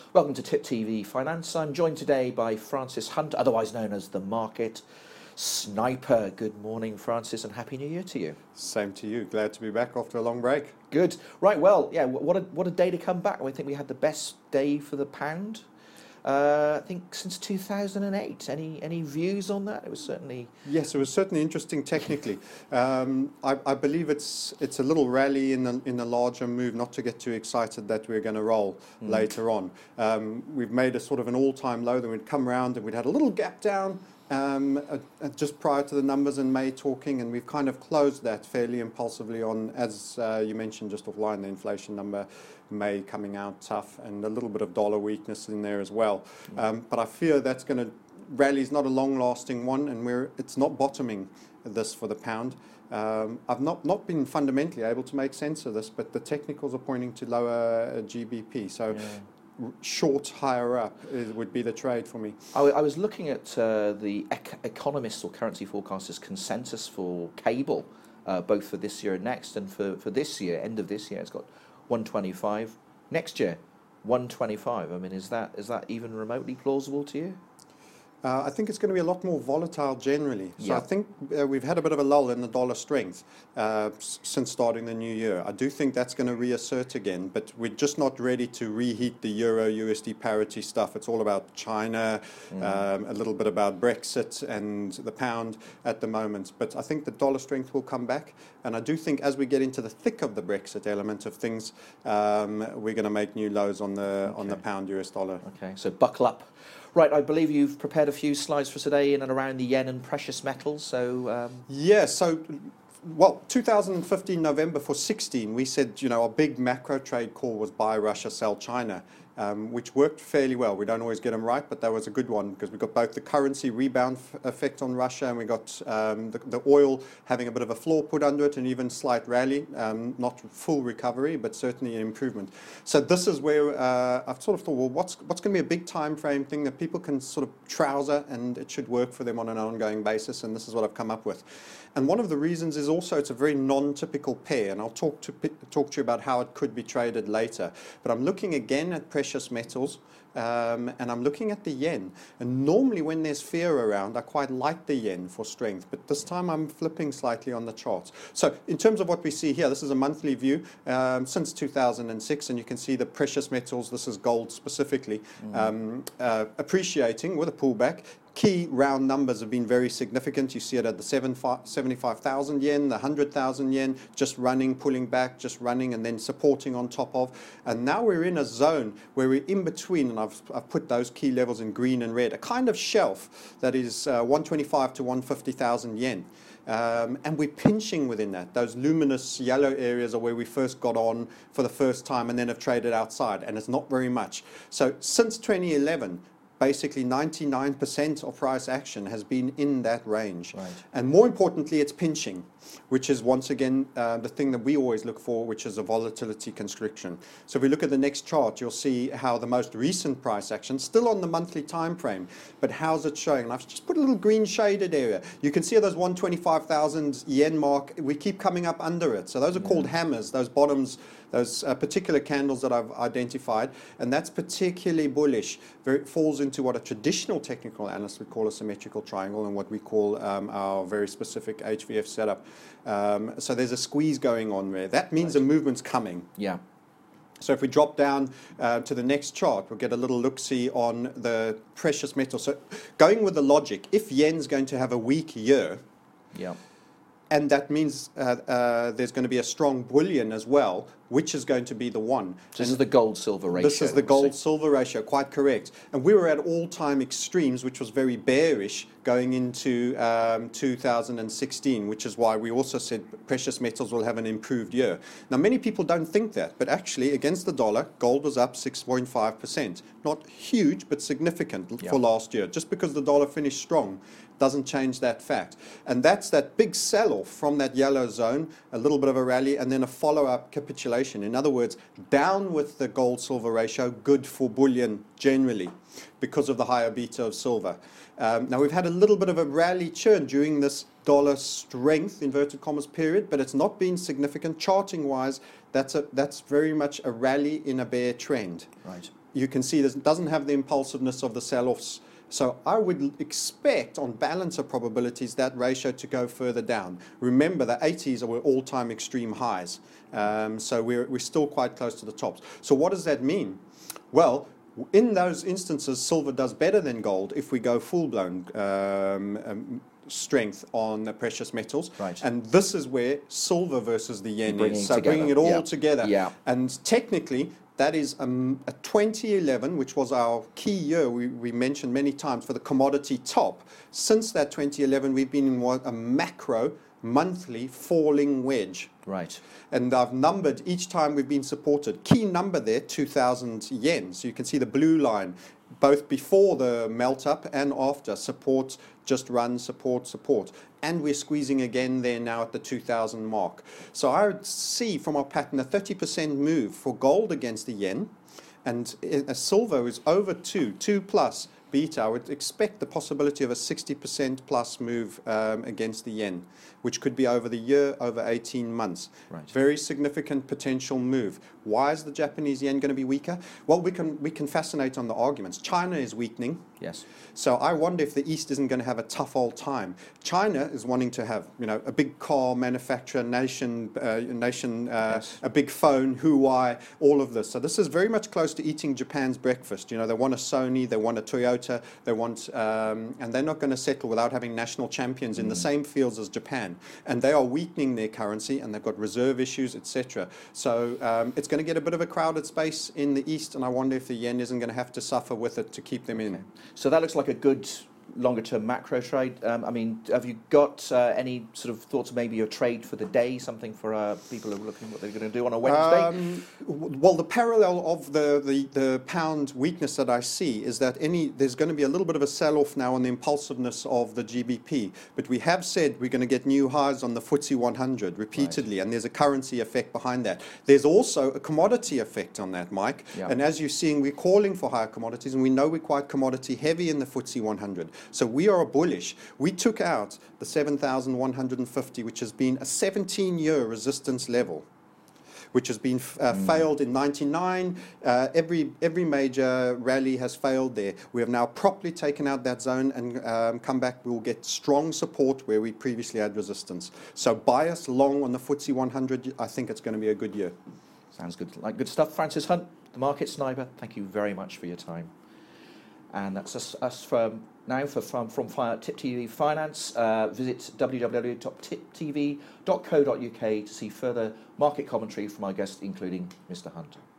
Welcome to Tip TV Finance. I'm joined today by Francis Hunt, otherwise known as the Market Sniper. Good morning, Francis, and Happy New Year to you. Same to you. Glad to be back after a long break. Good. Right, well, yeah, what a day to come back. I think we had the best day for the pound, I think, since 2008. Any views on that? It was certainly... Yes, it was certainly interesting technically. I believe it's a little rally in a larger move, not to get too excited that we're going to roll later on. We've made a sort of an all-time low, then we'd come around and we'd had a little gap down just prior to the numbers in May talking, and we've kind of closed that fairly impulsively on, as you mentioned just offline, the inflation number May coming out tough and a little bit of dollar weakness in there as well. But I fear that's going to, rally's not a long-lasting one, and it's not bottoming this for the pound. I've not been fundamentally able to make sense of this, but the technicals are pointing to lower GBP. So. Yeah. Short higher up would be the trade for me. I was looking at the economists or currency forecasters' consensus for cable, both for this year and next, and for this year, end of this year, it's got 125. Next year, 125. I mean, is that even remotely plausible to you? I think it's going to be a lot more volatile generally. So I think we've had a bit of a lull in the dollar strength since starting the new year. I do think that's going to reassert again, but we're just not ready to reheat the euro USD parity stuff. It's all about China, a little bit about Brexit and the pound at the moment. But I think the dollar strength will come back, and I do think as we get into the thick of the Brexit element of things, we're going to make new lows on the pound US dollar. Okay, so buckle up. Right, I believe you've prepared a few slides for today in and around the yen and precious metals. So well, 2015 November for 16, we said, our big macro trade call was buy Russia, sell China, which worked fairly well. We don't always get them right, but that was a good one because we got both the currency rebound effect on Russia, and we got the oil having a bit of a floor put under it, and even slight rally, not full recovery, but certainly an improvement. So this is where I've sort of thought, well, what's going to be a big time frame thing that people can sort of trouser, and it should work for them on an ongoing basis, and this is what I've come up with. And one of the reasons is also it's a very non-typical pair, and I'll talk to you about how it could be traded later. But I'm looking again at precious metals, and I'm looking at the yen. And normally when there's fear around, I quite like the yen for strength, but this time I'm flipping slightly on the charts. So in terms of what we see here, this is a monthly view since 2006, and you can see the precious metals, this is gold specifically, appreciating with a pullback. Key round numbers have been very significant. You see it at the 75,000 yen, the 100,000 yen, just running, pulling back, just running, and then supporting on top of. And now we're in a zone where we're in between, and I've put those key levels in green and red, a kind of shelf that is 125 to 150,000 yen. And we're pinching within that. Those luminous yellow areas are where we first got on for the first time and then have traded outside, and it's not very much. So since 2011, basically 99% of price action has been in that range. Right. And more importantly, it's pinching, which is once again the thing that we always look for, which is a volatility constriction. So if we look at the next chart, you'll see how the most recent price action, still on the monthly time frame, but how's it showing? And I've just put a little green shaded area. You can see those 125,000 yen mark, we keep coming up under it. So those are called hammers, those bottoms, those particular candles that I've identified, and that's particularly bullish. It falls into what a traditional technical analyst would call a symmetrical triangle, and what we call our very specific HVF setup. So there's a squeeze going on there. That means a movement's coming. Yeah. So if we drop down to the next chart, we'll get a little look-see on the precious metals. So going with the logic, if yen's going to have a weak year, and that means there's going to be a strong bullion as well, which is going to be the one. This is the gold-silver ratio. This is the gold-silver ratio, quite correct. And we were at all-time extremes, which was very bearish going into 2016, which is why we also said precious metals will have an improved year. Now, many people don't think that, but actually, against the dollar, gold was up 6.5%. Not huge, but significant for last year. Just because the dollar finished strong doesn't change that fact. And that's that big sell-off from that yellow zone, a little bit of a rally, and then a follow-up capitulation. In other words, down with the gold-silver ratio, good for bullion generally because of the higher beta of silver. Now, we've had a little bit of a rally churn during this dollar strength, inverted commas, period, but it's not been significant. Charting-wise, that's very much a rally in a bear trend. Right. you can see this doesn't have the impulsiveness of the sell-offs. So I would expect, on balance of probabilities, that ratio to go further down. Remember, the 80s were all-time extreme highs. So we're still quite close to the tops. So what does that mean? Well, in those instances, silver does better than gold if we go full-blown strength on the precious metals. Right. And this is where silver versus the yen is. So together. bringing it all together. Yeah. And technically, that is a 2011, which was our key year, we mentioned many times, for the commodity top. Since that 2011, we've been in a macro monthly falling wedge. Right. And I've numbered each time we've been supported. Key number there, 2,000 yen. So you can see the blue line, both before the melt up and after. Support, just run, support, support. And we're squeezing again there now at the 2,000 mark. So I would see from our pattern a 30% move for gold against the yen. And a silver is over 2 plus beta. I would expect the possibility of a 60% plus move against the yen, which could be over the year, over 18 months. Right. Very significant potential move. Why is the Japanese yen going to be weaker? Well, we can fascinate on the arguments. China is weakening. Yes. So I wonder if the East isn't going to have a tough old time. China is wanting to have, a big car manufacturer, nation, Yes. a big phone, Huawei, all of this. So this is very much close to eating Japan's breakfast. They want a Sony, they want a Toyota, they want, and they're not going to settle without having national champions in the same fields as Japan. And they are weakening their currency, and they've got reserve issues, etc. So it's going to get a bit of a crowded space in the East, and I wonder if the yen isn't going to have to suffer with it to keep them in. So that looks like a good longer-term macro trade. Have you got any sort of thoughts, maybe a trade for the day, something for people who are looking what they're going to do on a Wednesday? Well, the parallel of the pound weakness that I see is that there's going to be a little bit of a sell-off now on the impulsiveness of the GBP. But we have said we're going to get new highs on the FTSE 100 repeatedly, right. And there's a currency effect behind that. There's also a commodity effect on that, Mike. Yeah. And as you're seeing, we're calling for higher commodities, and we know we're quite commodity heavy in the FTSE 100. So we are bullish. We took out the 7,150, which has been a 17-year resistance level, which has been failed in 99. Every major rally has failed there. We have now properly taken out that zone and come back. We will get strong support where we previously had resistance. So bias long on the FTSE 100. I think it's going to be a good year. Sounds good. Like good stuff. Francis Hunt, the Market Sniper, thank you very much for your time. And that's us from Tip TV Finance. Visit www.tiptv.co.uk to see further market commentary from our guests, including Mr. Hunt.